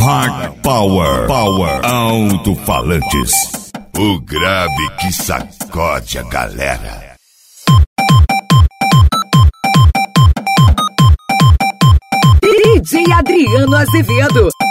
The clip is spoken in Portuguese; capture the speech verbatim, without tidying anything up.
Hard Power, Power, alto-falantes. O grave que sacode a galera. D J Adriano Azevedo.